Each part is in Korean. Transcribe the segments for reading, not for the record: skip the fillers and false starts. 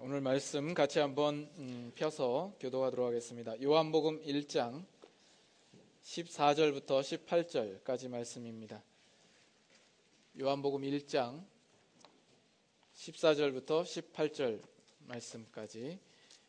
오늘 말씀 같이 한번 펴서 교도하도록 하겠습니다. 요한복음 1장 14절부터 18절까지 말씀입니다. 요한복음 1장 14절부터 18절 말씀까지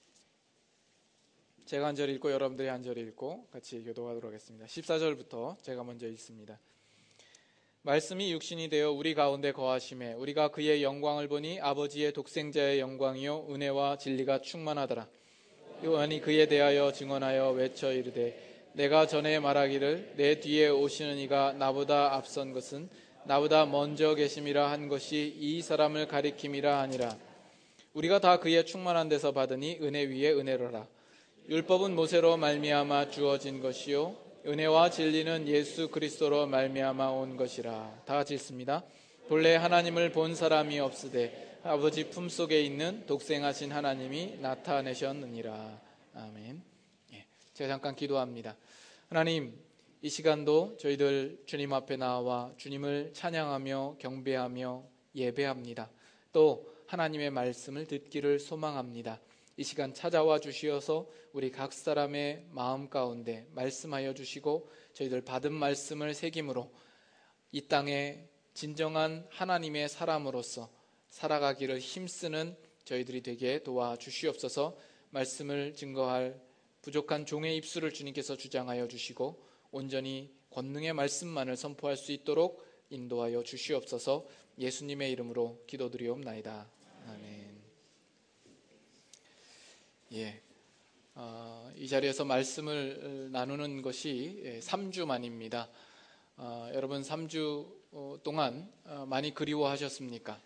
제가 한 절 읽고 여러분들이 한 절 읽고 같이 교도하도록 하겠습니다. 14절부터 제가 먼저 읽습니다. 말씀이 육신이 되어 우리 가운데 거하심에 우리가 그의 영광을 보니 아버지의 독생자의 영광이요 은혜와 진리가 충만하더라. 요한이 그에 대하여 증언하여 외쳐 이르되 내가 전에 말하기를 내 뒤에 오시는 이가 나보다 앞선 것은 나보다 먼저 계심이라 한 것이 이 사람을 가리킴이라 하니라. 우리가 다 그의 충만한 데서 받으니 은혜 위에 은혜로라. 율법은 모세로 말미암아 주어진 것이요 은혜와 진리는 예수 그리스도로 말미암아 온 것이라. 다 같이 읽습니다. 본래 하나님을 본 사람이 없으되 아버지 품속에 있는 독생하신 하나님이 나타내셨느니라. 아멘. 제가 잠깐 기도합니다. 하나님, 이 시간도 저희들 주님 앞에 나와 주님을 찬양하며 경배하며 예배합니다. 또 하나님의 말씀을 듣기를 소망합니다. 이 시간 찾아와 주시어서 우리 각 사람의 마음 가운데 말씀하여 주시고 저희들 받은 말씀을 새김으로 이 땅에 진정한 하나님의 사람으로서 살아가기를 힘쓰는 저희들이 되게 도와주시옵소서. 말씀을 증거할 부족한 종의 입술을 주님께서 주장하여 주시고 온전히 권능의 말씀만을 선포할 수 있도록 인도하여 주시옵소서. 예수님의 이름으로 기도드리옵나이다. 아멘. 이 자리에서 말씀을 나누는 것이 3주 만입니다. 여러분 3주 동안 많이 그리워하셨습니까?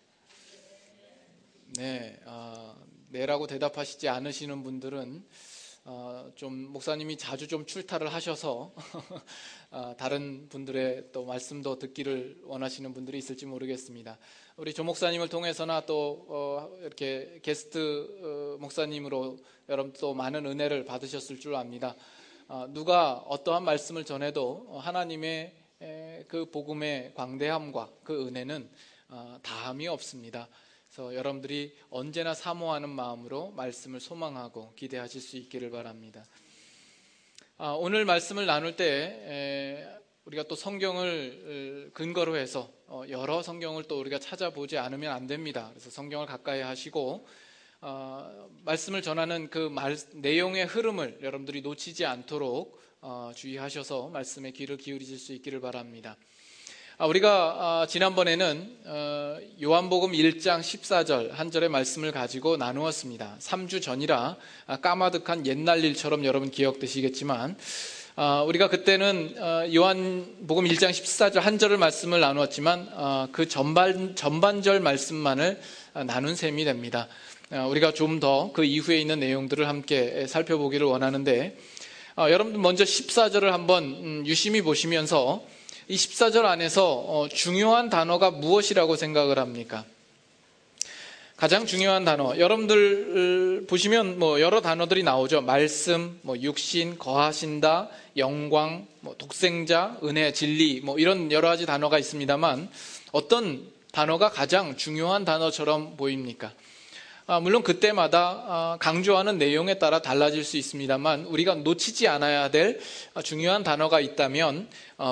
네라고 대답하시지 않으시는 분들은 좀 목사님이 자주 좀 출타를 하셔서 다른 분들의 또 말씀도 듣기를 원하시는 분들이 있을지 모르겠습니다. 우리 조 목사님을 통해서나 또 이렇게 게스트 목사님으로 여러분 또 많은 은혜를 받으셨을 줄 압니다. 누가 어떠한 말씀을 전해도 하나님의 그 복음의 광대함과 그 은혜는 다함이 없습니다. 그래서 여러분들이 언제나 사모하는 마음으로 말씀을 소망하고 기대하실 수 있기를 바랍니다. 오늘 말씀을 나눌 때 우리가 또 성경을 근거로 해서 여러 성경을 또 우리가 찾아보지 않으면 안 됩니다. 그래서 성경을 가까이 하시고 말씀을 전하는 그 내용의 흐름을 여러분들이 놓치지 않도록 주의하셔서 말씀에 귀를 기울이실 수 있기를 바랍니다. 우리가 지난번에는 요한복음 1장 14절 한 절의 말씀을 가지고 나누었습니다. 3주 전이라 까마득한 옛날 일처럼 여러분 기억되시겠지만 우리가 그때는 요한복음 1장 14절 한 절의 말씀을 나누었지만 그 전반절 말씀만을 나눈 셈이 됩니다. 우리가 좀 더 그 이후에 있는 내용들을 함께 살펴보기를 원하는데 여러분들 먼저 14절을 한번 유심히 보시면서 이 14절 안에서 중요한 단어가 무엇이라고 생각을 합니까? 가장 중요한 단어, 여러분들 보시면 여러 단어들이 나오죠. 말씀, 육신, 거하신다, 영광, 독생자, 은혜, 진리 이런 여러 가지 단어가 있습니다만 어떤 단어가 가장 중요한 단어처럼 보입니까? 물론 그때마다 강조하는 내용에 따라 달라질 수 있습니다만 우리가 놓치지 않아야 될 중요한 단어가 있다면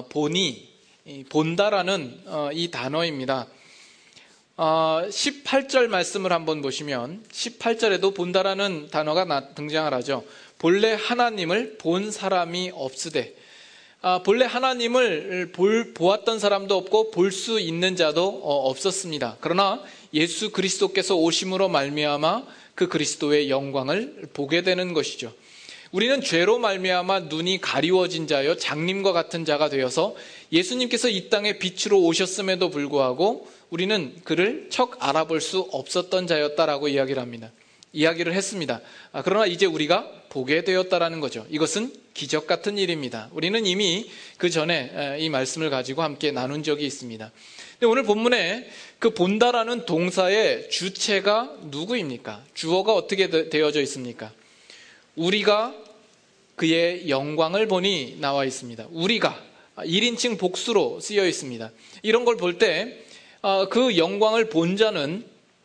본다라는 이 단어입니다. 18절 말씀을 한번 보시면 18절에도 본다라는 단어가 등장을 하죠. 본래 하나님을 본 사람이 없으되, 본래 하나님을 보았던 사람도 없고 볼 수 있는 자도 없었습니다. 그러나 예수 그리스도께서 오심으로 말미암아 그 그리스도의 영광을 보게 되는 것이죠. 우리는 죄로 말미암아 눈이 가리워진 자여 장님과 같은 자가 되어서 예수님께서 이 땅에 빛으로 오셨음에도 불구하고 우리는 그를 척 알아볼 수 없었던 자였다라고 이야기를 했습니다. 그러나 이제 우리가 보게 되었다라는 거죠. 이것은 기적 같은 일입니다. 우리는 이미 그 전에 이 말씀을 가지고 함께 나눈 적이 있습니다. 근데 오늘 본문에 그 본다라는 동사의 주체가 누구입니까? 주어가 어떻게 되어져 있습니까? 우리가 그의 영광을 보니 나와 있습니다. 우리가 1인칭 복수로 쓰여 있습니다. 이런 걸 볼 때 그 영광을 본 자는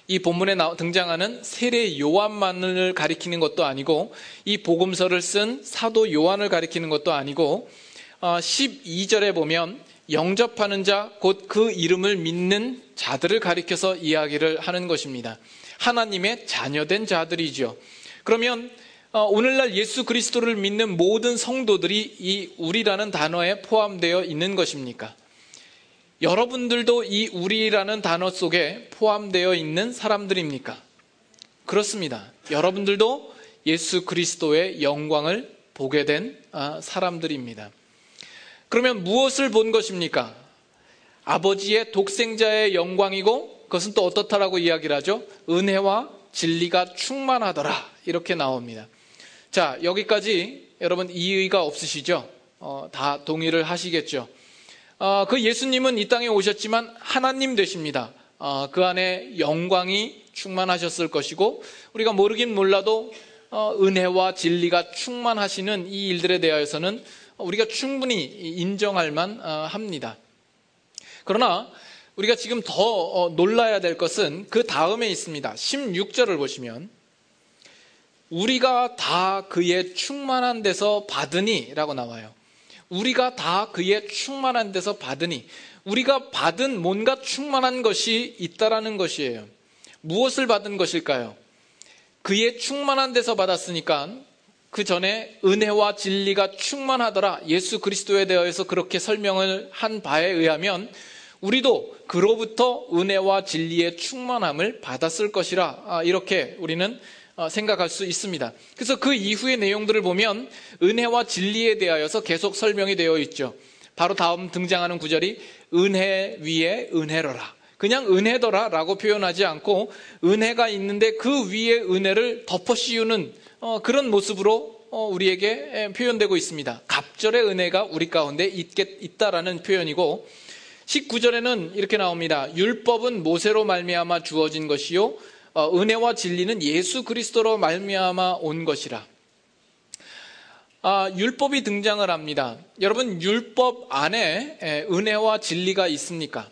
이 본문에 등장하는 세례 요한만을 가리키는 것도 아니고 이 복음서를 쓴 사도 요한을 가리키는 것도 아니고 12절에 보면 영접하는 자, 곧 그 이름을 믿는 자들을 가리켜서 이야기를 하는 것입니다. 하나님의 자녀된 자들이죠. 그러면 오늘날 예수 그리스도를 믿는 모든 성도들이 이 우리라는 단어에 포함되어 있는 것입니까? 여러분들도 이 우리라는 단어 속에 포함되어 있는 사람들입니까? 그렇습니다. 여러분들도 예수 그리스도의 영광을 보게 된 사람들입니다. 그러면 무엇을 본 것입니까? 아버지의 독생자의 영광이고 그것은 또 어떻다라고 이야기를 하죠? 은혜와 진리가 충만하더라 이렇게 나옵니다. 자, 여기까지 여러분 이의가 없으시죠? 다 동의를 하시겠죠? 그 예수님은 이 땅에 오셨지만 하나님 되십니다. 그 안에 영광이 충만하셨을 것이고 우리가 모르긴 몰라도 은혜와 진리가 충만하시는 이 일들에 대하여서는 우리가 충분히 인정할 만합니다. 그러나 우리가 지금 더 놀라야 될 것은 그 다음에 있습니다. 16절을 보시면 우리가 다 그의 충만한 데서 받으니 라고 나와요. 우리가 다 그의 충만한 데서 받으니, 우리가 받은 뭔가 충만한 것이 있다라는 것이에요. 무엇을 받은 것일까요? 그의 충만한 데서 받았으니까 그 전에 은혜와 진리가 충만하더라, 예수 그리스도에 대해서 그렇게 설명을 한 바에 의하면 우리도 그로부터 은혜와 진리의 충만함을 받았을 것이라, 이렇게 우리는 생각할 수 있습니다. 그래서 그 이후의 내용들을 보면 은혜와 진리에 대하여서 계속 설명이 되어 있죠. 바로 다음 등장하는 구절이 은혜 위에 은혜로라, 그냥 은혜더라 라고 표현하지 않고 은혜가 있는데 그 위에 은혜를 덮어 씌우는 그런 모습으로 우리에게 표현되고 있습니다. 갑절의 은혜가 우리 가운데 있다라는 표현이고, 19절에는 이렇게 나옵니다. 율법은 모세로 말미암아 주어진 것이요 은혜와 진리는 예수 그리스도로 말미암아 온 것이라. 율법이 등장을 합니다. 여러분, 율법 안에 은혜와 진리가 있습니까?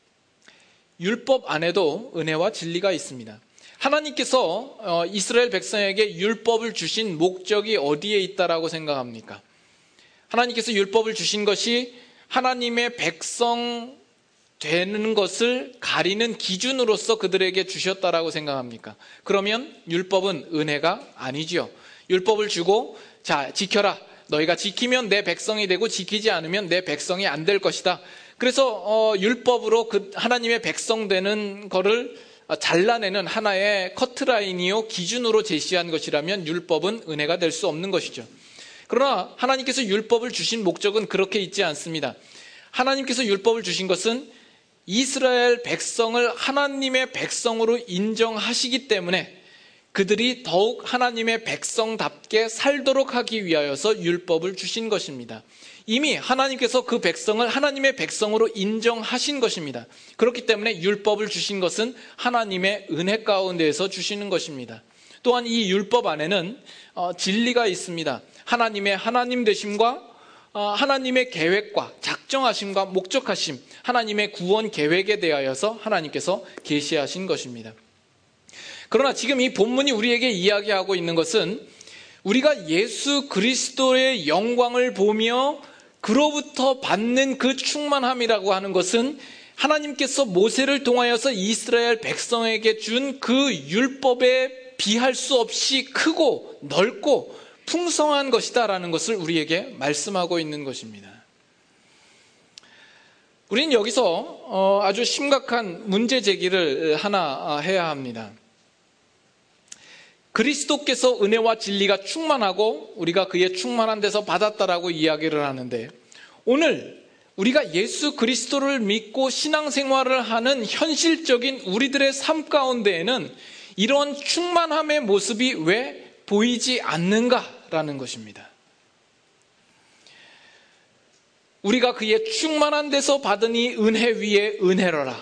율법 안에도 은혜와 진리가 있습니다. 하나님께서 이스라엘 백성에게 율법을 주신 목적이 어디에 있다라고 생각합니까? 하나님께서 율법을 주신 것이 하나님의 백성 되는 것을 가리는 기준으로서 그들에게 주셨다라고 생각합니까? 그러면 율법은 은혜가 아니지요. 율법을 주고 자, 지켜라. 너희가 지키면 내 백성이 되고 지키지 않으면 내 백성이 안 될 것이다. 그래서 율법으로 그 하나님의 백성 되는 거를 잘라내는 하나의 커트라인이요 기준으로 제시한 것이라면 율법은 은혜가 될 수 없는 것이죠. 그러나 하나님께서 율법을 주신 목적은 그렇게 있지 않습니다. 하나님께서 율법을 주신 것은 이스라엘 백성을 하나님의 백성으로 인정하시기 때문에 그들이 더욱 하나님의 백성답게 살도록 하기 위하여서 율법을 주신 것입니다. 이미 하나님께서 그 백성을 하나님의 백성으로 인정하신 것입니다. 그렇기 때문에 율법을 주신 것은 하나님의 은혜 가운데에서 주시는 것입니다. 또한 이 율법 안에는 진리가 있습니다. 하나님의 하나님 되심과 하나님의 계획과 작정하심과 목적하심, 하나님의 구원 계획에 대하여서 하나님께서 계시하신 것입니다. 그러나 지금 이 본문이 우리에게 이야기하고 있는 것은 우리가 예수 그리스도의 영광을 보며 그로부터 받는 그 충만함이라고 하는 것은 하나님께서 모세를 통하여서 이스라엘 백성에게 준 그 율법에 비할 수 없이 크고 넓고 풍성한 것이다라는 것을 우리에게 말씀하고 있는 것입니다. 우리는 여기서 아주 심각한 문제 제기를 하나 해야 합니다. 그리스도께서 은혜와 진리가 충만하고 우리가 그의 충만한 데서 받았다라고 이야기를 하는데, 오늘 우리가 예수 그리스도를 믿고 신앙생활을 하는 현실적인 우리들의 삶 가운데에는 이런 충만함의 모습이 왜 보이지 않는가라는 것입니다. 우리가 그의 충만한 데서 받으니 은혜 위에 은혜로라.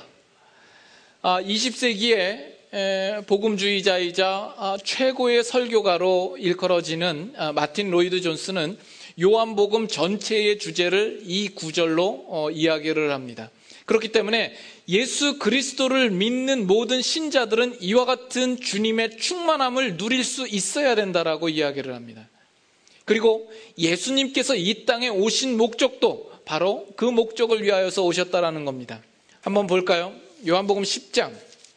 20세기에 복음주의자이자 최고의 설교가로 일컬어지는 마틴 로이드 존스는 요한복음 전체의 주제를 이 구절로 이야기를 합니다. 그렇기 때문에 예수 그리스도를 믿는 모든 신자들은 이와 같은 주님의 충만함을 누릴 수 있어야 된다라고 이야기를 합니다. 그리고 예수님께서 이 땅에 오신 목적도 바로 그 목적을 위하여서 오셨다라는 겁니다. 한번 볼까요? 요한복음 10장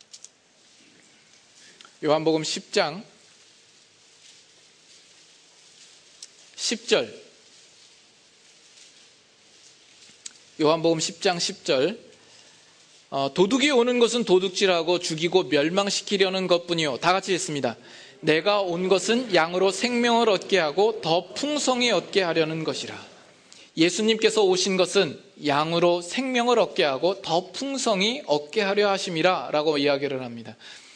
10절. 요한복음 10장 10절. 도둑이 오는 것은 도둑질하고 죽이고 멸망시키려는 것뿐이요. 다 같이 읽습니다. 내가 온 것은 양으로 생명을 얻게 하고 더 풍성히 얻게 하려는 것이라. 예수님께서 오신 것은 양으로 생명을 얻게 하고 더 풍성히 얻게 하려 하심이라 라고 이야기를 합니다.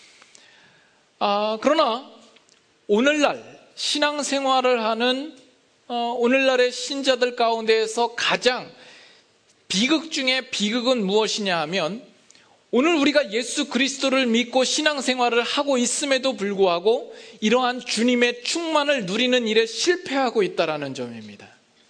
그러나 오늘날 신앙생활을 하는 오늘날의 신자들 가운데에서 가장 비극 중에 비극은 무엇이냐 하면 오늘 우리가 예수 그리스도를 믿고 신앙생활을 하고 있음에도 불구하고 이러한 주님의 충만을 누리는 일에 실패하고 있다는 점입니다.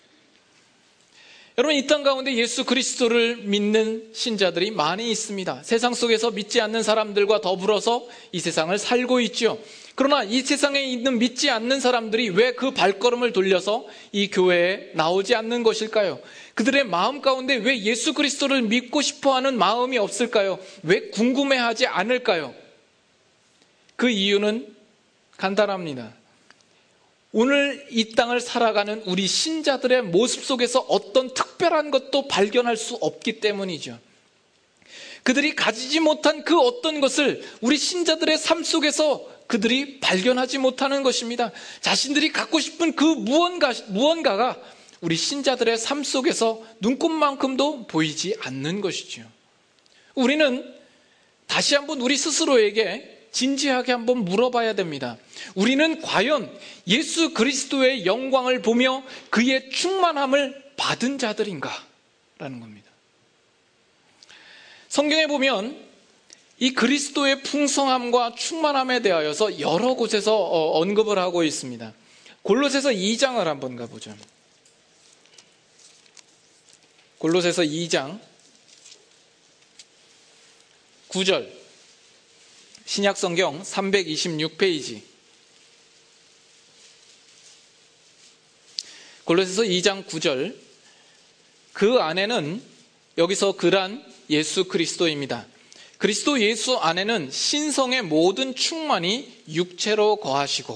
여러분, 이 땅 가운데 예수 그리스도를 믿는 신자들이 많이 있습니다. 세상 속에서 믿지 않는 사람들과 더불어서 이 세상을 살고 있죠. 그러나 이 세상에 있는 믿지 않는 사람들이 왜 그 발걸음을 돌려서 이 교회에 나오지 않는 것일까요? 그들의 마음 가운데 왜 예수 그리스도를 믿고 싶어하는 마음이 없을까요? 왜 궁금해하지 않을까요? 그 이유는 간단합니다. 오늘 이 땅을 살아가는 우리 신자들의 모습 속에서 어떤 특별한 것도 발견할 수 없기 때문이죠. 그들이 가지지 못한 그 어떤 것을 우리 신자들의 삶 속에서 그들이 발견하지 못하는 것입니다. 자신들이 갖고 싶은 그 무언가가 우리 신자들의 삶 속에서 눈꼽만큼도 보이지 않는 것이죠. 우리는 다시 한번 우리 스스로에게 진지하게 한번 물어봐야 됩니다. 우리는 과연 예수 그리스도의 영광을 보며 그의 충만함을 받은 자들인가? 라는 겁니다. 성경에 보면 이 그리스도의 풍성함과 충만함에 대하여서 여러 곳에서 언급을 하고 있습니다. 골로새서 2장을 한번 가보죠. 골로새서 2장 9절. 신약성경 326페이지. 골로새서 2장 9절. 그 안에는, 여기서 그란 예수 그리스도입니다. 그리스도 예수 안에는 신성의 모든 충만이 육체로 거하시고,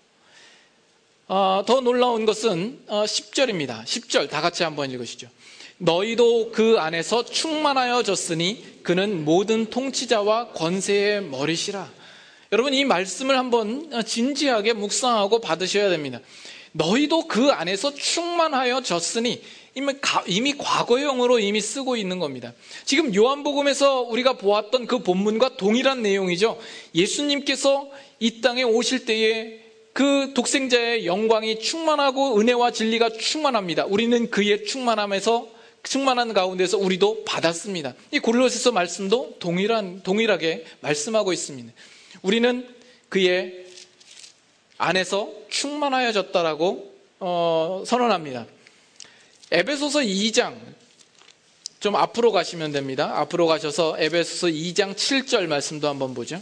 더 놀라운 것은 10절입니다. 10절 다 같이 한번 읽으시죠. 너희도 그 안에서 충만하여졌으니 그는 모든 통치자와 권세의 머리시라. 여러분, 이 말씀을 한번 진지하게 묵상하고 받으셔야 됩니다. 너희도 그 안에서 충만하여졌으니 이미 과거형으로 이미 쓰고 있는 겁니다. 지금 요한복음에서 우리가 보았던 그 본문과 동일한 내용이죠. 예수님께서 이 땅에 오실 때에 그 독생자의 영광이 충만하고 은혜와 진리가 충만합니다. 우리는 그의 충만한 가운데서 우리도 받았습니다. 이 골로새서 말씀도 동일하게 말씀하고 있습니다. 우리는 그의 안에서 충만하여졌다라고 선언합니다. 에베소서 2장 좀 앞으로 가시면 됩니다. 앞으로 가셔서 에베소서 2장 7절 말씀도 한번 보죠.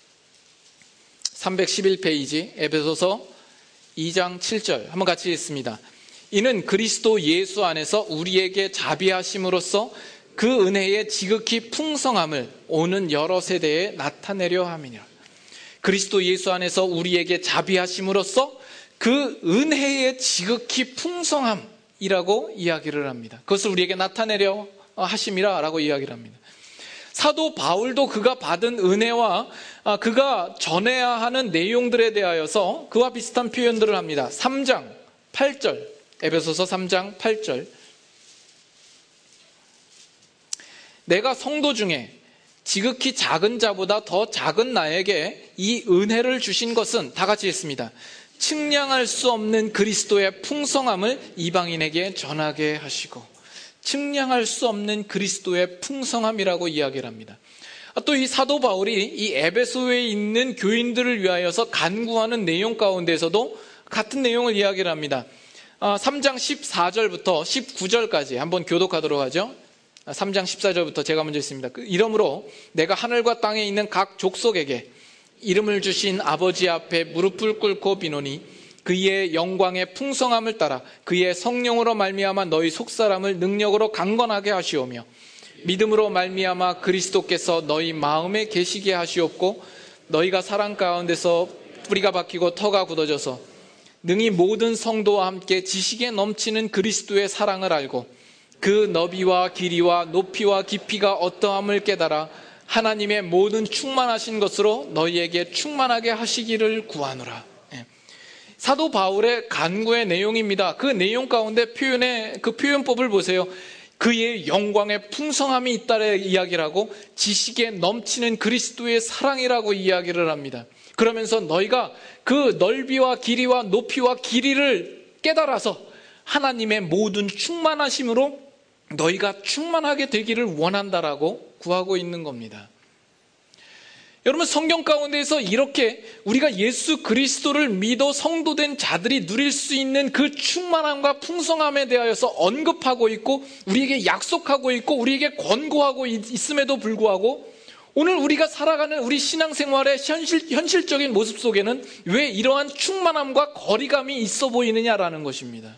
311페이지 에베소서 2장 7절 한번 같이 읽습니다. 이는 그리스도 예수 안에서 우리에게 자비하심으로써 그 은혜의 지극히 풍성함을 오는 여러 세대에 나타내려 함이니라. 그리스도 예수 안에서 우리에게 자비하심으로써 그 은혜의 지극히 풍성함이라고 이야기를 합니다. 그것을 우리에게 나타내려 하심이라 라고 이야기를 합니다. 사도 바울도 그가 받은 은혜와 그가 전해야 하는 내용들에 대하여서 그와 비슷한 표현들을 합니다. 3장 8절, 에베소서 3장 8절. 내가 성도 중에 지극히 작은 자보다 더 작은 나에게 이 은혜를 주신 것은, 다 같이 읽습니다. 측량할 수 없는 그리스도의 풍성함을 이방인에게 전하게 하시고, 측량할 수 없는 그리스도의 풍성함이라고 이야기를 합니다. 또 이 사도 바울이 이 에베소에 있는 교인들을 위하여서 간구하는 내용 가운데서도 같은 내용을 이야기를 합니다. 3장 14절부터 19절까지 한번 교독하도록 하죠. 3장 14절부터 제가 먼저 있습니다. 이러므로 내가 하늘과 땅에 있는 각 족속에게 이름을 주신 아버지 앞에 무릎을 꿇고 비노니 그의 영광의 풍성함을 따라 그의 성령으로 말미암아 너희 속사람을 능력으로 강건하게 하시오며 믿음으로 말미암아 그리스도께서 너희 마음에 계시게 하시옵고 너희가 사랑 가운데서 뿌리가 박히고 터가 굳어져서 능히 모든 성도와 함께 지식에 넘치는 그리스도의 사랑을 알고 그 너비와 길이와 높이와 깊이가 어떠함을 깨달아 하나님의 모든 충만하신 것으로 너희에게 충만하게 하시기를 구하노라. 사도 바울의 간구의 내용입니다. 그 내용 가운데 그 표현법을 보세요. 그의 영광의 풍성함이 있다래 이야기를 하고 지식에 넘치는 그리스도의 사랑이라고 이야기를 합니다. 그러면서 너희가 그 넓이와 길이와 높이와 길이를 깨달아서 하나님의 모든 충만하심으로 너희가 충만하게 되기를 원한다라고 구하고 있는 겁니다. 여러분, 성경 가운데에서 이렇게 우리가 예수 그리스도를 믿어 성도된 자들이 누릴 수 있는 그 충만함과 풍성함에 대하여서 언급하고 있고 우리에게 약속하고 있고 우리에게 권고하고 있음에도 불구하고 오늘 우리가 살아가는 우리 신앙생활의 현실적인 모습 속에는 왜 이러한 충만함과 거리감이 있어 보이느냐라는 것입니다.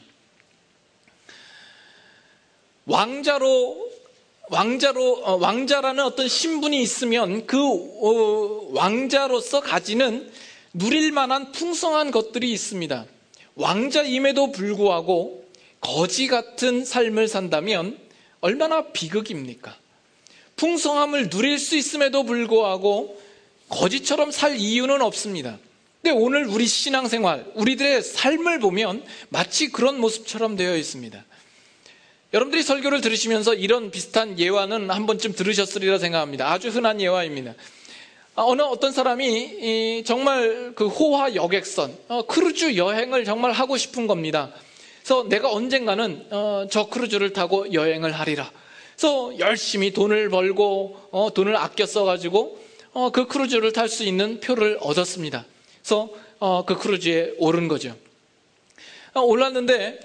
왕자라는 어떤 신분이 있으면 그 왕자로서 가지는 누릴 만한 풍성한 것들이 있습니다. 왕자임에도 불구하고 거지 같은 삶을 산다면 얼마나 비극입니까? 풍성함을 누릴 수 있음에도 불구하고 거지처럼 살 이유는 없습니다. 근데 오늘 우리 신앙생활, 우리들의 삶을 보면 마치 그런 모습처럼 되어 있습니다. 여러분들이 설교를 들으시면서 이런 비슷한 예화는 한 번쯤 들으셨으리라 생각합니다. 아주 흔한 예화입니다. 어떤 사람이 정말 그 호화 여객선, 크루즈 여행을 정말 하고 싶은 겁니다. 그래서 내가 언젠가는 저 크루즈를 타고 여행을 하리라. 그래서 열심히 돈을 벌고 돈을 아껴 써가지고 그 크루즈를 탈 수 있는 표를 얻었습니다. 그래서 그 크루즈에 오른 거죠. 올랐는데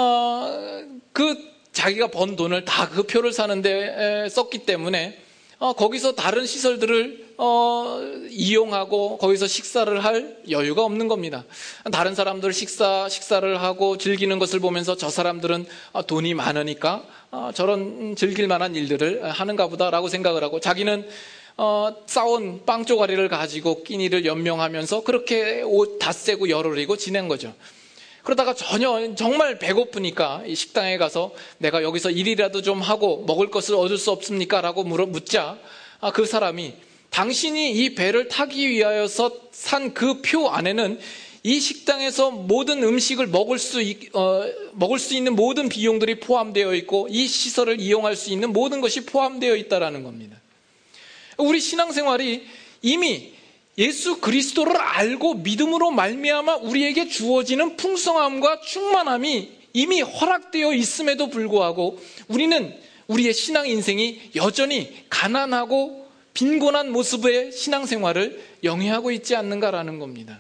자기가 번 돈을 다 그 표를 사는데 썼기 때문에 거기서 다른 시설들을 이용하고 거기서 식사를 할 여유가 없는 겁니다. 다른 사람들 식사를 하고 즐기는 것을 보면서 저 사람들은 돈이 많으니까 저런 즐길 만한 일들을 하는가 보다라고 생각을 하고 자기는 싸온 빵 쪼가리를 가지고 끼니를 연명하면서 그렇게 옷 다 쐬고 열을 이고 지낸 거죠. 그러다가 정말 배고프니까 이 식당에 가서 내가 여기서 일이라도 좀 하고 먹을 것을 얻을 수 없습니까? 라고 묻자 그 사람이 당신이 이 배를 타기 위하여서 산 그 표 안에는 이 식당에서 모든 음식을 먹을 수 있는 모든 비용들이 포함되어 있고 이 시설을 이용할 수 있는 모든 것이 포함되어 있다는 겁니다. 우리 신앙생활이 이미 예수 그리스도를 알고 믿음으로 말미암아 우리에게 주어지는 풍성함과 충만함이 이미 허락되어 있음에도 불구하고 우리는 우리의 신앙 인생이 여전히 가난하고 빈곤한 모습의 신앙생활을 영위하고 있지 않는가라는 겁니다.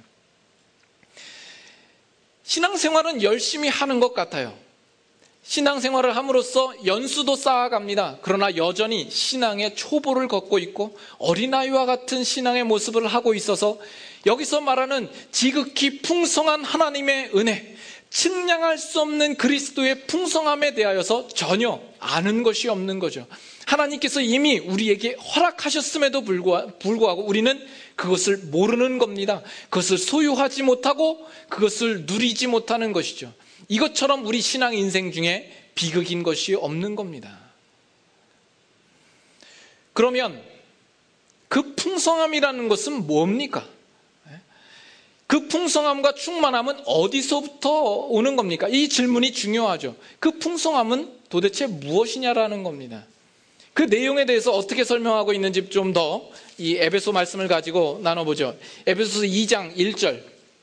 신앙생활은 열심히 하는 것 같아요. 신앙생활을 함으로써 연수도 쌓아갑니다. 그러나 여전히 신앙의 초보를 걷고 있고 어린아이와 같은 신앙의 모습을 하고 있어서 여기서 말하는 지극히 풍성한 하나님의 은혜, 측량할 수 없는 그리스도의 풍성함에 대하여서 전혀 아는 것이 없는 거죠. 하나님께서 이미 우리에게 허락하셨음에도 불구하고 우리는 그것을 모르는 겁니다. 그것을 소유하지 못하고 그것을 누리지 못하는 것이죠. 이것처럼 우리 신앙 인생 중에 비극인 것이 없는 겁니다. 그러면 그 풍성함이라는 것은 뭡니까? 그 풍성함과 충만함은 어디서부터 오는 겁니까? 이 질문이 중요하죠. 그 풍성함은 도대체 무엇이냐라는 겁니다. 그 내용에 대해서 어떻게 설명하고 있는지 좀 더 이 에베소 말씀을 가지고 나눠보죠. 에베소서 2장 1절.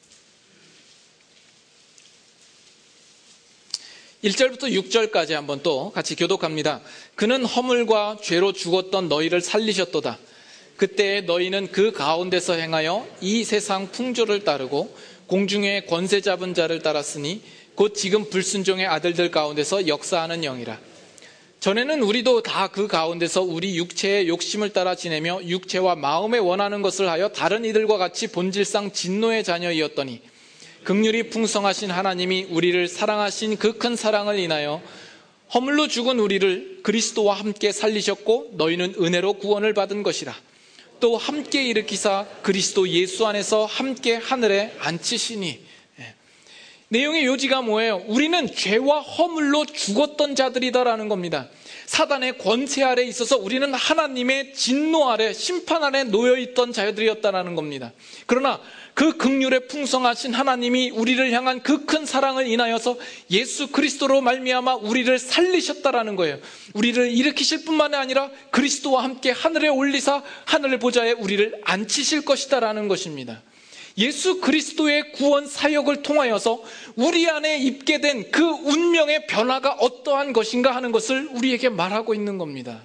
1절부터 6절까지 한번 또 같이 교독합니다. 그는 허물과 죄로 죽었던 너희를 살리셨도다. 그때 너희는 그 가운데서 행하여 이 세상 풍조를 따르고 공중의 권세 잡은 자를 따랐으니 곧 지금 불순종의 아들들 가운데서 역사하는 영이라. 전에는 우리도 다 그 가운데서 우리 육체의 욕심을 따라 지내며 육체와 마음에 원하는 것을 하여 다른 이들과 같이 본질상 진노의 자녀이었더니 긍휼이 풍성하신 하나님이 우리를 사랑하신 그 큰 사랑을 인하여 허물로 죽은 우리를 그리스도와 함께 살리셨고 너희는 은혜로 구원을 받은 것이라. 또 함께 일으키사 그리스도 예수 안에서 함께 하늘에 앉히시니. 내용의 요지가 뭐예요? 우리는 죄와 허물로 죽었던 자들이다라는 겁니다. 사단의 권세 아래 있어서 우리는 하나님의 진노 아래, 심판 아래 놓여있던 자들이었다라는 겁니다. 그러나 그 긍휼에 풍성하신 하나님이 우리를 향한 그 큰 사랑을 인하여서 예수 그리스도로 말미암아 우리를 살리셨다라는 거예요. 우리를 일으키실 뿐만 아니라 그리스도와 함께 하늘에 올리사 하늘 보좌에 우리를 앉히실 것이다라는 것입니다. 예수 그리스도의 구원 사역을 통하여서 우리 안에 입게 된 그 운명의 변화가 어떠한 것인가 하는 것을 우리에게 말하고 있는 겁니다.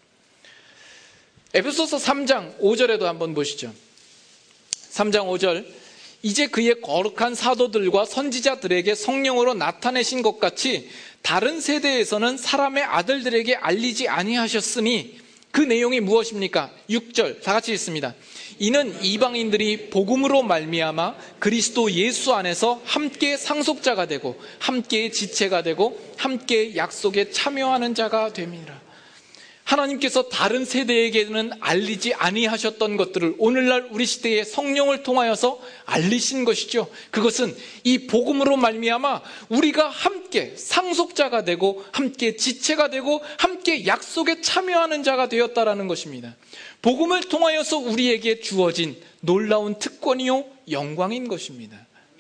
에베소서 3장 5절에도 한번 보시죠. 3장 5절, 이제 그의 거룩한 사도들과 선지자들에게 성령으로 나타내신 것 같이 다른 세대에서는 사람의 아들들에게 알리지 아니하셨으니, 그 내용이 무엇입니까? 6절 다 같이 읽습니다. 이는 이방인들이 복음으로 말미암아 그리스도 예수 안에서 함께 상속자가 되고 함께 지체가 되고 함께 약속에 참여하는 자가 됨이라. 하나님께서 다른 세대에게는 알리지 아니하셨던 것들을 오늘날 우리 시대의 성령을 통하여서 알리신 것이죠. 그것은 이 복음으로 말미암아 우리가 함께 상속자가 되고 함께 지체가 되고 함께 약속에 참여하는 자가 되었다라는 것입니다. 복음을 통하여서 우리에게 주어진 놀라운 특권이요 영광인 것입니다.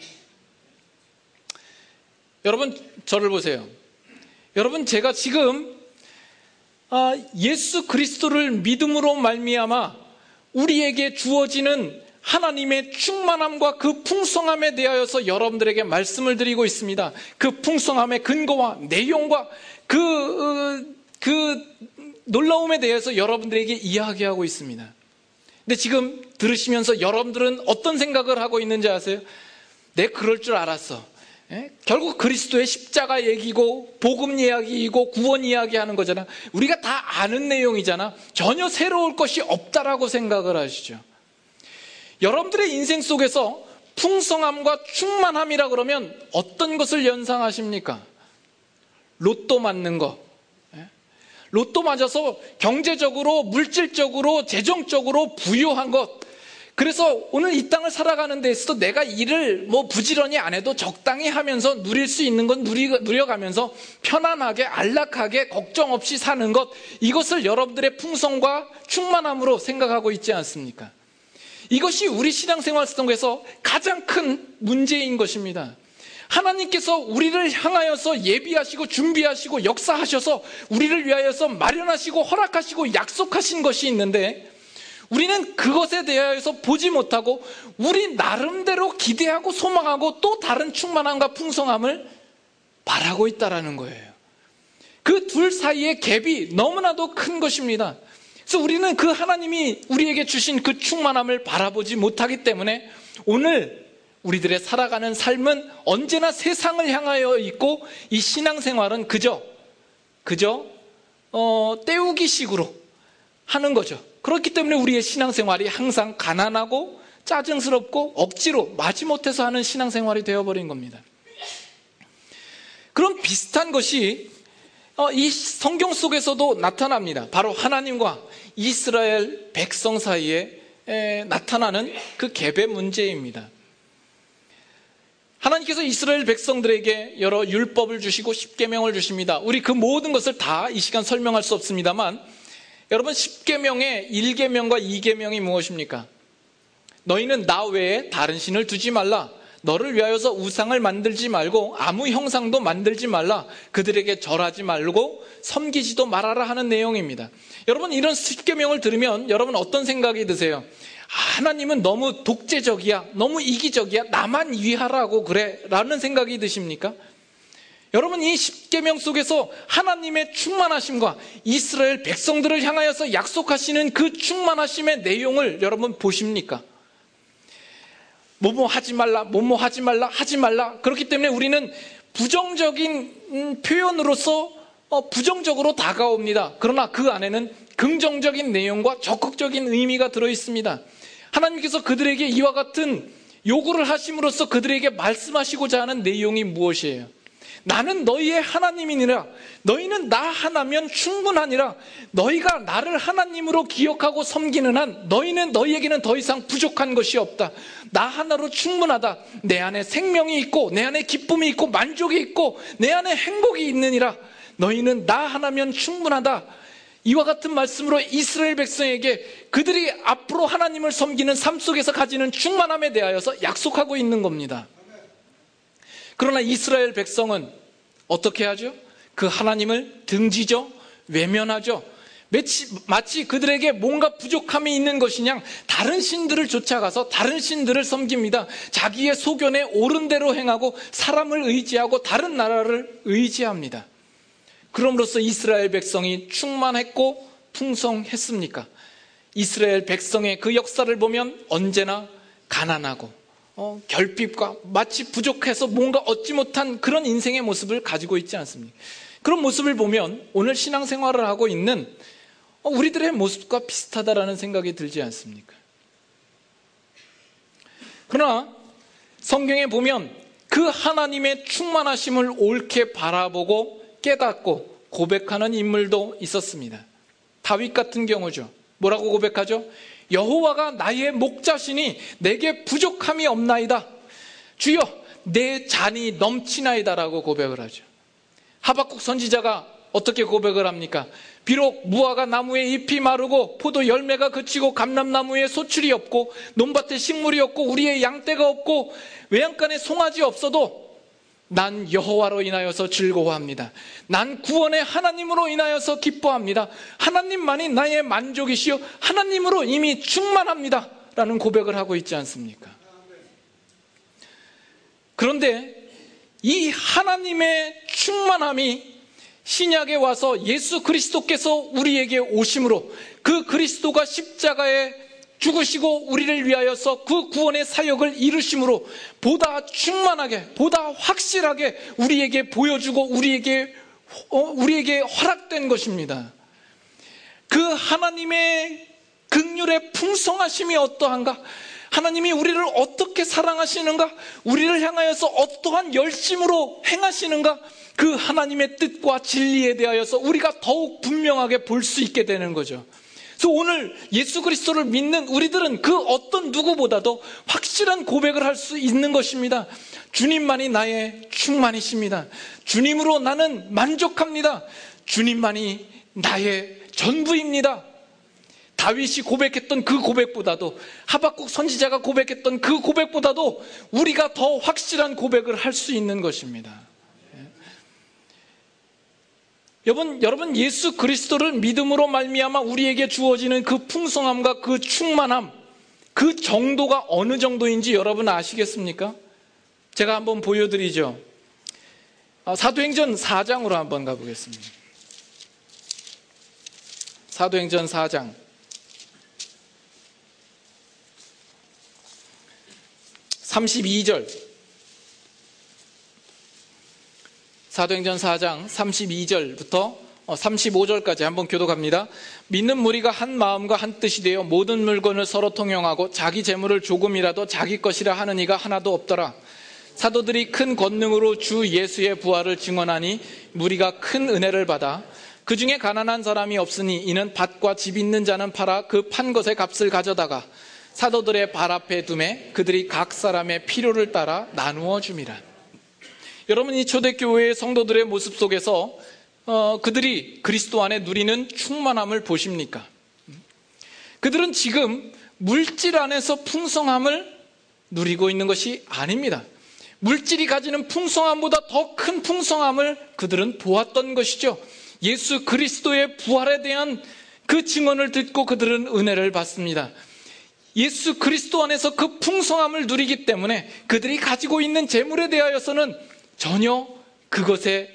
여러분, 저를 보세요. 여러분, 제가 지금 예수 그리스도를 믿음으로 말미암아 우리에게 주어지는 하나님의 충만함과 그 풍성함에 대하여서 여러분들에게 말씀을 드리고 있습니다. 그 풍성함의 근거와 내용과 그 놀라움에 대해서 여러분들에게 이야기하고 있습니다. 근데 지금 들으시면서 여러분들은 어떤 생각을 하고 있는지 아세요? 내 그럴 줄 알았어. 결국 그리스도의 십자가 얘기고 복음 이야기이고 구원 이야기하는 거잖아. 우리가 다 아는 내용이잖아. 전혀 새로울 것이 없다라고 생각을 하시죠. 여러분들의 인생 속에서 풍성함과 충만함이라 그러면 어떤 것을 연상하십니까? 로또 맞는 거. 로또 맞아서 경제적으로, 물질적으로, 재정적으로 부유한 것. 그래서 오늘 이 땅을 살아가는 데 있어서 내가 일을 부지런히 안 해도 적당히 하면서 누릴 수 있는 건 누려가면서 편안하게, 안락하게, 걱정 없이 사는 것, 이것을 여러분들의 풍성과 충만함으로 생각하고 있지 않습니까? 이것이 우리 신앙생활 속에서 가장 큰 문제인 것입니다. 하나님께서 우리를 향하여서 예비하시고 준비하시고 역사하셔서 우리를 위하여서 마련하시고 허락하시고 약속하신 것이 있는데, 우리는 그것에 대하여서 보지 못하고 우리 나름대로 기대하고 소망하고 또 다른 충만함과 풍성함을 바라고 있다라는 거예요. 그 둘 사이의 갭이 너무나도 큰 것입니다. 그래서 우리는 그 하나님이 우리에게 주신 그 충만함을 바라보지 못하기 때문에 오늘 우리들의 살아가는 삶은 언제나 세상을 향하여 있고, 이 신앙생활은 그저 때우기식으로 하는 거죠. 그렇기 때문에 우리의 신앙생활이 항상 가난하고 짜증스럽고 억지로 마지못해서 하는 신앙생활이 되어버린 겁니다. 그런 비슷한 것이 이 성경 속에서도 나타납니다. 바로 하나님과 이스라엘 백성 사이에 나타나는 그 갭의 문제입니다. 하나님께서 이스라엘 백성들에게 여러 율법을 주시고 십계명을 주십니다. 우리 그 모든 것을 다 이 시간 설명할 수 없습니다만, 여러분, 십계명의 1계명과 2계명이 무엇입니까? 너희는 나 외에 다른 신을 두지 말라. 너를 위하여서 우상을 만들지 말고 아무 형상도 만들지 말라. 그들에게 절하지 말고 섬기지도 말아라 하는 내용입니다. 여러분, 이런 십계명을 들으면 여러분 어떤 생각이 드세요? 하나님은 너무 독재적이야, 너무 이기적이야, 나만 위하라고 그래 라는 생각이 드십니까? 여러분, 이 십계명 속에서 하나님의 충만하심과 이스라엘 백성들을 향하여서 약속하시는 그 충만하심의 내용을 여러분 보십니까? 뭐뭐 하지 말라, 뭐뭐 하지 말라, 하지 말라. 그렇기 때문에 우리는 부정적인 표현으로서 부정적으로 다가옵니다. 그러나 그 안에는 긍정적인 내용과 적극적인 의미가 들어있습니다. 하나님께서 그들에게 이와 같은 요구를 하심으로써 그들에게 말씀하시고자 하는 내용이 무엇이에요? 나는 너희의 하나님이니라. 너희는 나 하나면 충분하니라. 너희가 나를 하나님으로 기억하고 섬기는 한 너희에게는 더 이상 부족한 것이 없다. 나 하나로 충분하다. 내 안에 생명이 있고 내 안에 기쁨이 있고 만족이 있고 내 안에 행복이 있느니라. 너희는 나 하나면 충분하다. 이와 같은 말씀으로 이스라엘 백성에게 그들이 앞으로 하나님을 섬기는 삶 속에서 가지는 충만함에 대하여서 약속하고 있는 겁니다. 그러나 이스라엘 백성은 어떻게 하죠? 그 하나님을 등지죠? 외면하죠? 마치 그들에게 뭔가 부족함이 있는 것이냐 다른 신들을 쫓아가서 다른 신들을 섬깁니다. 자기의 소견에 옳은 대로 행하고 사람을 의지하고 다른 나라를 의지합니다. 그럼으로써 이스라엘 백성이 충만했고 풍성했습니까? 이스라엘 백성의 그 역사를 보면 언제나 가난하고 결핍과 마치 부족해서 뭔가 얻지 못한 그런 인생의 모습을 가지고 있지 않습니까? 그런 모습을 보면 오늘 신앙생활을 하고 있는 우리들의 모습과 비슷하다라는 생각이 들지 않습니까? 그러나 성경에 보면 그 하나님의 충만하심을 옳게 바라보고 깨닫고 고백하는 인물도 있었습니다. 다윗 같은 경우죠. 뭐라고 고백하죠? 여호와가 나의 목자시니 내게 부족함이 없나이다. 주여 내 잔이 넘치나이다라고 고백을 하죠. 하박국 선지자가 어떻게 고백을 합니까? 비록 무화과 나무의 잎이 마르고 포도 열매가 그치고 감람나무에 소출이 없고 논밭에 식물이 없고 우리의 양떼가 없고 외양간에 송아지 없어도 난 여호와로 인하여서 즐거워합니다. 난 구원의 하나님으로 인하여서 기뻐합니다. 하나님만이 나의 만족이시요 하나님으로 이미 충만합니다 라는 고백을 하고 있지 않습니까? 그런데 이 하나님의 충만함이 신약에 와서 예수 그리스도께서 우리에게 오심으로 그 그리스도가 십자가에 죽으시고 우리를 위하여서 그 구원의 사역을 이루심으로 보다 충만하게 보다 확실하게 우리에게 보여주고 우리에게 허락된 것입니다. 그 하나님의 긍휼의 풍성하심이 어떠한가? 하나님이 우리를 어떻게 사랑하시는가? 우리를 향하여서 어떠한 열심으로 행하시는가? 그 하나님의 뜻과 진리에 대하여서 우리가 더욱 분명하게 볼 수 있게 되는 거죠. 그래서 오늘 예수 그리스도를 믿는 우리들은 그 어떤 누구보다도 확실한 고백을 할 수 있는 것입니다. 주님만이 나의 충만이십니다. 주님으로 나는 만족합니다. 주님만이 나의 전부입니다. 다윗이 고백했던 그 고백보다도 하박국 선지자가 고백했던 그 고백보다도 우리가 더 확실한 고백을 할 수 있는 것입니다. 여러분 예수 그리스도를 믿음으로 말미암아 우리에게 주어지는 그 풍성함과 그 충만함, 그 정도가 어느 정도인지 여러분 아시겠습니까? 제가 한번 보여드리죠. 사도행전 4장으로 한번 가보겠습니다. 사도행전 4장 32절, 사도행전 4장 32절부터 35절까지 한번 교독합니다. 믿는 무리가 한 마음과 한 뜻이 되어 모든 물건을 서로 통용하고 자기 재물을 조금이라도 자기 것이라 하는 이가 하나도 없더라. 사도들이 큰 권능으로 주 예수의 부활을 증언하니 무리가 큰 은혜를 받아 그 중에 가난한 사람이 없으니 이는 밭과 집 있는 자는 팔아 그 판 것의 값을 가져다가 사도들의 발 앞에 두매 그들이 각 사람의 필요를 따라 나누어 줌이라. 여러분 이 초대교회의 성도들의 모습 속에서 그들이 그리스도 안에 누리는 충만함을 보십니까? 그들은 지금 물질 안에서 풍성함을 누리고 있는 것이 아닙니다. 물질이 가지는 풍성함보다 더 큰 풍성함을 그들은 보았던 것이죠. 예수 그리스도의 부활에 대한 그 증언을 듣고 그들은 은혜를 받습니다. 예수 그리스도 안에서 그 풍성함을 누리기 때문에 그들이 가지고 있는 재물에 대하여서는 전혀 그것의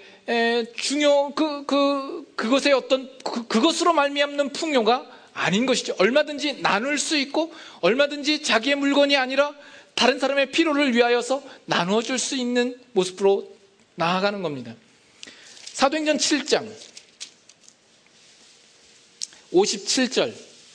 그것의 어떤 그것으로 말미암는 풍요가 아닌 것이죠. 얼마든지 나눌 수 있고 얼마든지 자기의 물건이 아니라 다른 사람의 필요를 위하여서 나누어 줄 수 있는 모습으로 나아가는 겁니다. 사도행전 7장 57절.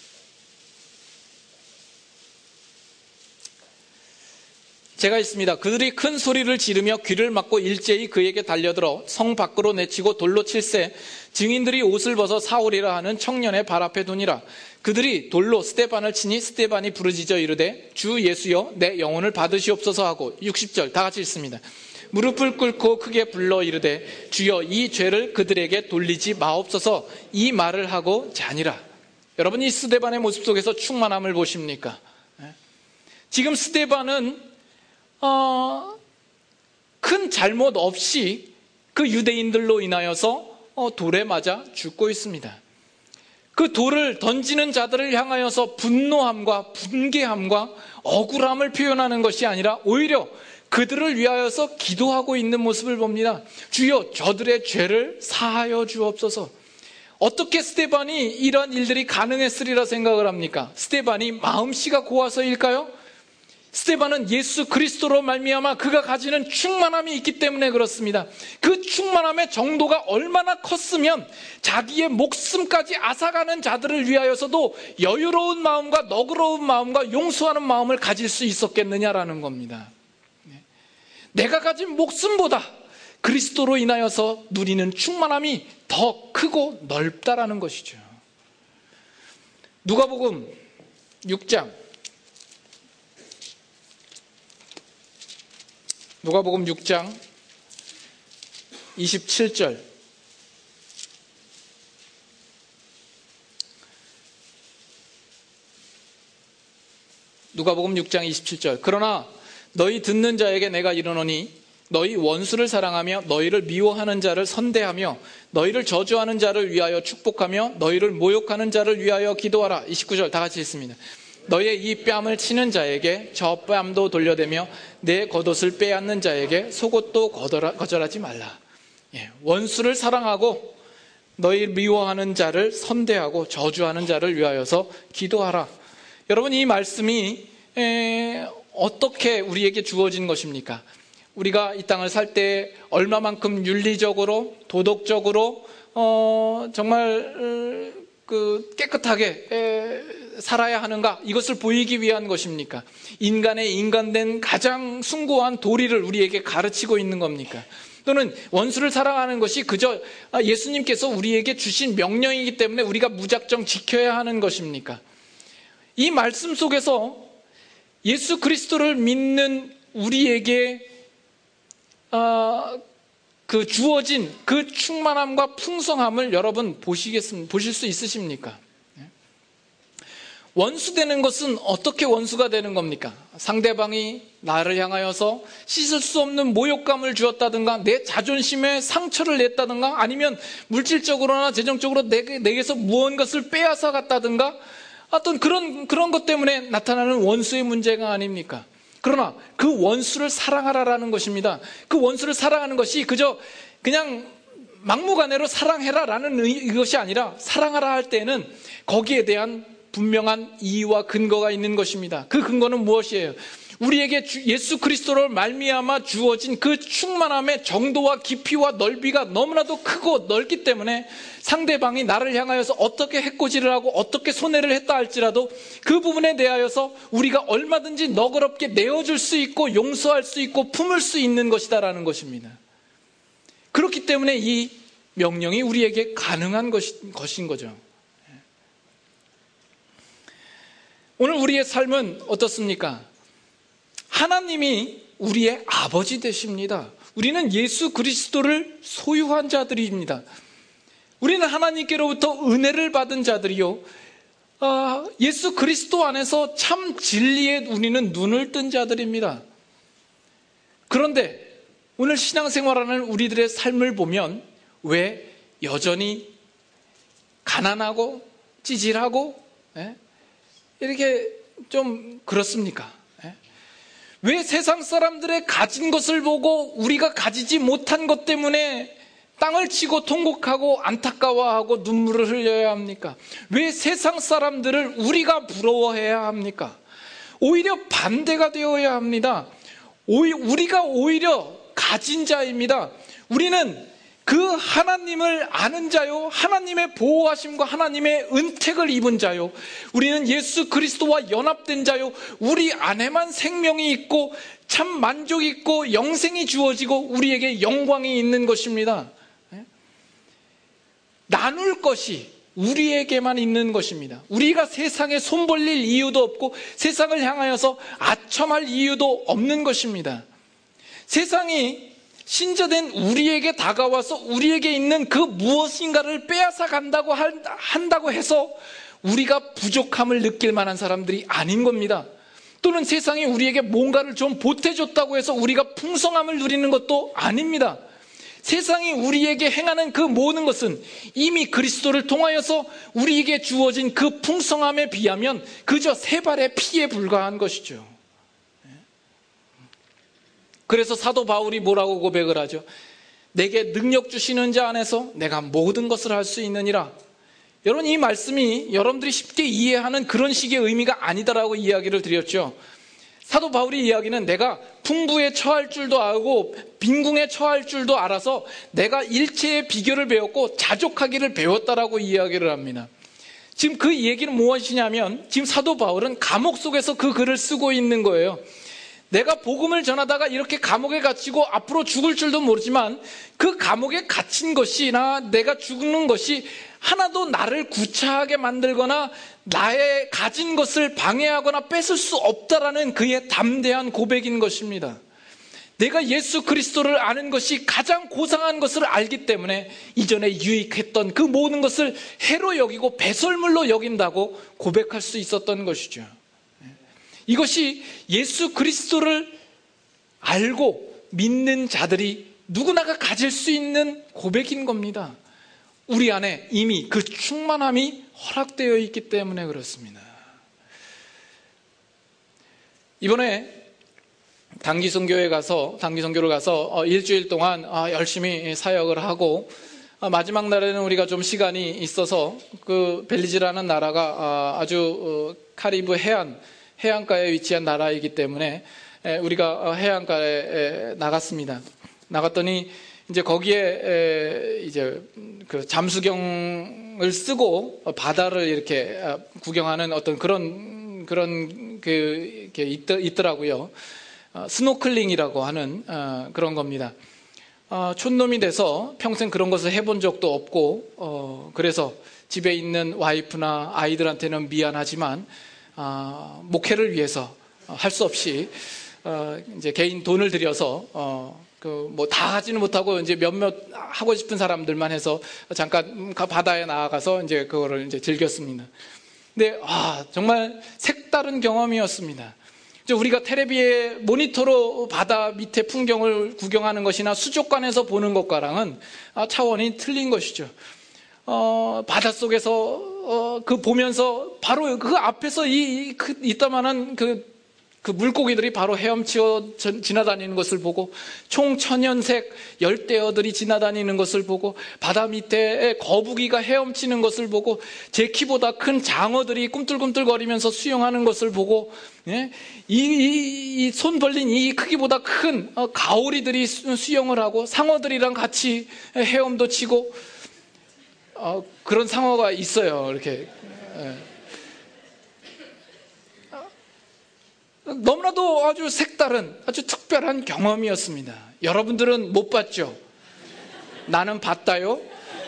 제가 있습니다. 그들이 큰 소리를 지르며 귀를 막고 일제히 그에게 달려들어 성 밖으로 내치고 돌로 칠세 증인들이 옷을 벗어 사오리라 하는 청년의 발 앞에 두니라. 그들이 돌로 스데반을 치니 스데반이 부르짖어 이르되 주 예수여 내 영혼을 받으시옵소서 하고 60절 다 같이 읽습니다. 무릎을 꿇고 크게 불러 이르되 주여 이 죄를 그들에게 돌리지 마옵소서 이 말을 하고 자니라. 여러분 이 스데반의 모습 속에서 충만함을 보십니까? 지금 스데반은 큰 잘못 없이 그 유대인들로 인하여서 돌에 맞아 죽고 있습니다. 그 돌을 던지는 자들을 향하여서 분노함과 분개함과 억울함을 표현하는 것이 아니라 오히려 그들을 위하여서 기도하고 있는 모습을 봅니다. 주여 저들의 죄를 사하여 주옵소서. 어떻게 스데반이 이런 일들이 가능했으리라 생각을 합니까? 스데반이 마음씨가 고와서일까요? 스데반은 예수 그리스도로 말미암아 그가 가지는 충만함이 있기 때문에 그렇습니다. 그 충만함의 정도가 얼마나 컸으면 자기의 목숨까지 앗아가는 자들을 위하여서도 여유로운 마음과 너그러운 마음과 용서하는 마음을 가질 수 있었겠느냐라는 겁니다. 내가 가진 목숨보다 그리스도로 인하여서 누리는 충만함이 더 크고 넓다라는 것이죠. 누가복음 6장 27절. 누가복음 6장 27절. 그러나 너희 듣는 자에게 내가 이르노니 너희 원수를 사랑하며 너희를 미워하는 자를 선대하며 너희를 저주하는 자를 위하여 축복하며 너희를 모욕하는 자를 위하여 기도하라. 29절 다 같이 읽습니다. 너희의 이 뺨을 치는 자에게 저 뺨도 돌려대며 내 겉옷을 빼앗는 자에게 속옷도 거절하지 말라. 원수를 사랑하고 너희 미워하는 자를 선대하고 저주하는 자를 위하여서 기도하라. 여러분 이 말씀이 어떻게 우리에게 주어진 것입니까? 우리가 이 땅을 살 때 얼마만큼 윤리적으로 도덕적으로 정말 깨끗하게 살아야 하는가? 이것을 보이기 위한 것입니까? 인간의 인간된 가장 숭고한 도리를 우리에게 가르치고 있는 겁니까? 또는 원수를 사랑하는 것이 그저 예수님께서 우리에게 주신 명령이기 때문에 우리가 무작정 지켜야 하는 것입니까? 이 말씀 속에서 예수 그리스도를 믿는 우리에게 그 주어진 그 충만함과 풍성함을 여러분 보실 수 있으십니까? 원수 되는 것은 어떻게 원수가 되는 겁니까? 상대방이 나를 향하여서 씻을 수 없는 모욕감을 주었다든가 내 자존심에 상처를 냈다든가 아니면 물질적으로나 재정적으로 내게서 무언가를 빼앗아 갔다든가 어떤 그런 것 때문에 나타나는 원수의 문제가 아닙니까? 그러나 그 원수를 사랑하라라는 것입니다. 그 원수를 사랑하는 것이 그냥 막무가내로 사랑해라라는 것이 아니라 사랑하라 할 때는 거기에 대한 분명한 이유와 근거가 있는 것입니다. 그 근거는 무엇이에요? 우리에게 예수 그리스도로 말미암아 주어진 그 충만함의 정도와 깊이와 넓이가 너무나도 크고 넓기 때문에 상대방이 나를 향하여서 어떻게 해코지를 하고 어떻게 손해를 했다 할지라도 그 부분에 대하여서 우리가 얼마든지 너그럽게 내어줄 수 있고 용서할 수 있고 품을 수 있는 것이다라는 것입니다. 그렇기 때문에 이 명령이 우리에게 가능한 것인 거죠. 오늘 우리의 삶은 어떻습니까? 하나님이 우리의 아버지 되십니다. 우리는 예수 그리스도를 소유한 자들입니다. 우리는 하나님께로부터 은혜를 받은 자들이요. 예수 그리스도 안에서 참 진리에 우리는 눈을 뜬 자들입니다. 그런데 오늘 신앙생활하는 우리들의 삶을 보면 왜 여전히 가난하고 찌질하고 이렇게 좀 그렇습니까? 왜 세상 사람들의 가진 것을 보고 우리가 가지지 못한 것 때문에 땅을 치고 통곡하고 안타까워하고 눈물을 흘려야 합니까? 왜 세상 사람들을 우리가 부러워해야 합니까? 오히려 반대가 되어야 합니다. 우리가 오히려 가진 자입니다. 우리는 그 하나님을 아는 자요, 하나님의 보호하심과 하나님의 은택을 입은 자요, 우리는 예수 그리스도와 연합된 자요, 우리 안에만 생명이 있고 참 만족이 있고 영생이 주어지고 우리에게 영광이 있는 것입니다. 나눌 것이 우리에게만 있는 것입니다. 우리가 세상에 손 벌릴 이유도 없고 세상을 향하여서 아첨할 이유도 없는 것입니다. 세상이 신자된 우리에게 다가와서 우리에게 있는 그 무엇인가를 빼앗아 한다고 해서 우리가 부족함을 느낄 만한 사람들이 아닌 겁니다. 또는 세상이 우리에게 뭔가를 좀 보태줬다고 해서 우리가 풍성함을 누리는 것도 아닙니다. 세상이 우리에게 행하는 그 모든 것은 이미 그리스도를 통하여서 우리에게 주어진 그 풍성함에 비하면 그저 세 발의 피에 불과한 것이죠. 그래서 사도 바울이 뭐라고 고백을 하죠? 내게 능력 주시는 자 안에서 내가 모든 것을 할 수 있느니라. 여러분, 이 말씀이 여러분들이 쉽게 이해하는 그런 식의 의미가 아니다라고 이야기를 드렸죠. 사도 바울의 이야기는 내가 풍부에 처할 줄도 알고 빈궁에 처할 줄도 알아서 내가 일체의 비결을 배웠고 자족하기를 배웠다라고 이야기를 합니다. 지금 그 얘기는 무엇이냐면 지금 사도 바울은 감옥 속에서 그 글을 쓰고 있는 거예요. 내가 복음을 전하다가 이렇게 감옥에 갇히고 앞으로 죽을 줄도 모르지만 그 감옥에 갇힌 것이나 내가 죽는 것이 하나도 나를 구차하게 만들거나 나의 가진 것을 방해하거나 뺏을 수 없다라는 그의 담대한 고백인 것입니다. 내가 예수 그리스도를 아는 것이 가장 고상한 것을 알기 때문에 이전에 유익했던 그 모든 것을 해로 여기고 배설물로 여긴다고 고백할 수 있었던 것이죠. 이것이 예수 그리스도를 알고 믿는 자들이 누구나가 가질 수 있는 고백인 겁니다. 우리 안에 이미 그 충만함이 허락되어 있기 때문에 그렇습니다. 이번에 단기선교를 가서 일주일 동안 열심히 사역을 하고 마지막 날에는 우리가 좀 시간이 있어서 그 벨리즈라는 나라가 아주 카리브 해안가에 위치한 나라이기 때문에 우리가 해안가에 나갔습니다. 나갔더니 이제 거기에 이제 그 잠수경을 쓰고 바다를 이렇게 구경하는 어떤 그런 이렇게 있더라고요. 스노클링이라고 하는 그런 겁니다. 촌놈이 돼서 평생 그런 것을 해본 적도 없고 그래서 집에 있는 와이프나 아이들한테는 미안하지만 목회를 위해서 할 수 없이 이제 개인 돈을 들여서 뭐 다 하지는 못하고 이제 몇몇 하고 싶은 사람들만 해서 잠깐 바다에 나가서 이제 그거를 이제 즐겼습니다. 근데 정말 색다른 경험이었습니다. 우리가 텔레비에 모니터로 바다 밑에 풍경을 구경하는 것이나 수족관에서 보는 것과랑은 차원이 틀린 것이죠. 바닷속에서 그 보면서 바로 그 앞에서 이따만한 그 물고기들이 바로 헤엄치어 지나다니는 것을 보고 총천연색 열대어들이 지나다니는 것을 보고 바다 밑에 거북이가 헤엄치는 것을 보고 제 키보다 큰 장어들이 꿈틀꿈틀거리면서 수영하는 것을 보고 이 손 벌린 이 크기보다 큰 가오리들이 수영을 하고 상어들이랑 같이 헤엄도 치고 그런 상어가 있어요. 이렇게 너무나도 아주 색다른 아주 특별한 경험이었습니다. 여러분들은 못 봤죠? 나는 봤다요.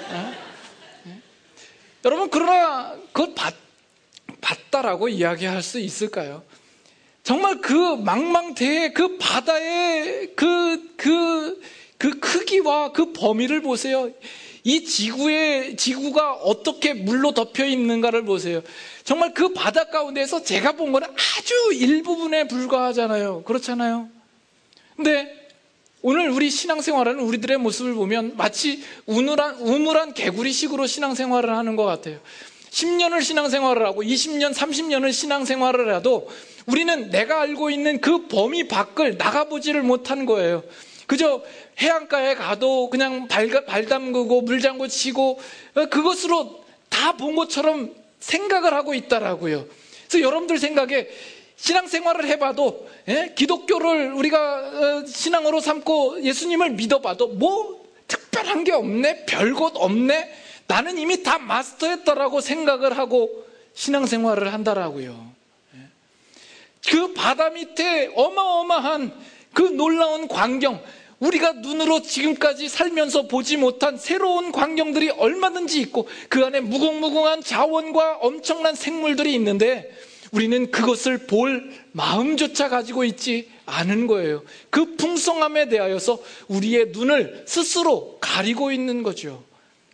여러분, 그러나 그걸 봤다라고 이야기할 수 있을까요? 정말 그 망망대해 그 바다의 그 크기와 그 범위를 보세요. 이 지구가 어떻게 물로 덮여 있는가를 보세요. 정말 그 바다 가운데에서 제가 본 거는 아주 일부분에 불과하잖아요. 그렇잖아요. 근데 오늘 우리 신앙생활하는 우리들의 모습을 보면 마치 우물한 개구리식으로 신앙생활을 하는 것 같아요. 10년을 신앙생활을 하고 20년, 30년을 신앙생활을 해도 우리는 내가 알고 있는 그 범위 밖을 나가보지를 못한 거예요. 그저 해안가에 가도 그냥 발 담그고 물장구 치고 그것으로 다 본 것처럼 생각을 하고 있더라고요. 그래서 여러분들 생각에 신앙생활을 해봐도 기독교를 우리가 신앙으로 삼고 예수님을 믿어봐도 뭐 특별한 게 없네, 별것 없네, 나는 이미 다 마스터했다라고 생각을 하고 신앙생활을 한다라고요. 그 바다 밑에 어마어마한 그 놀라운 광경, 우리가 눈으로 지금까지 살면서 보지 못한 새로운 광경들이 얼마든지 있고 그 안에 무궁무궁한 자원과 엄청난 생물들이 있는데 우리는 그것을 볼 마음조차 가지고 있지 않은 거예요. 그 풍성함에 대하여서 우리의 눈을 스스로 가리고 있는 거죠.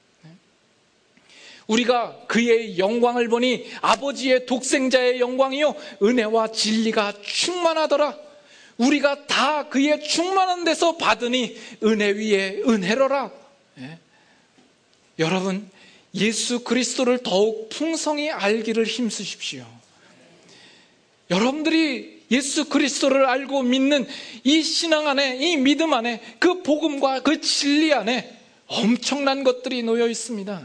우리가 그의 영광을 보니 아버지의 독생자의 영광이요 은혜와 진리가 충만하더라. 우리가 다 그의 충만한 데서 받으니 은혜 위에 은혜로라. 여러분, 예수 그리스도를 더욱 풍성히 알기를 힘쓰십시오. 여러분들이 예수 그리스도를 알고 믿는 이 신앙 안에, 이 믿음 안에, 그 복음과 그 진리 안에 엄청난 것들이 놓여 있습니다.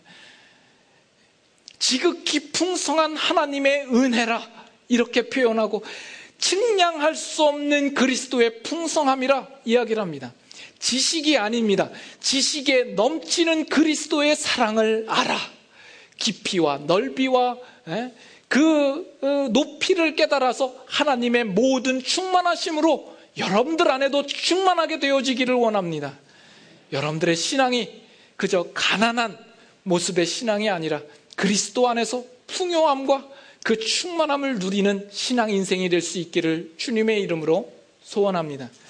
지극히 풍성한 하나님의 은혜라 이렇게 표현하고 측량할 수 없는 그리스도의 풍성함이라 이야기를 합니다. 지식이 아닙니다. 지식에 넘치는 그리스도의 사랑을 알아. 깊이와 넓이와 그 높이를 깨달아서 하나님의 모든 충만하심으로 여러분들 안에도 충만하게 되어지기를 원합니다. 여러분들의 신앙이 그저 가난한 모습의 신앙이 아니라 그리스도 안에서 풍요함과 그 충만함을 누리는 신앙 인생이 될 수 있기를 주님의 이름으로 소원합니다.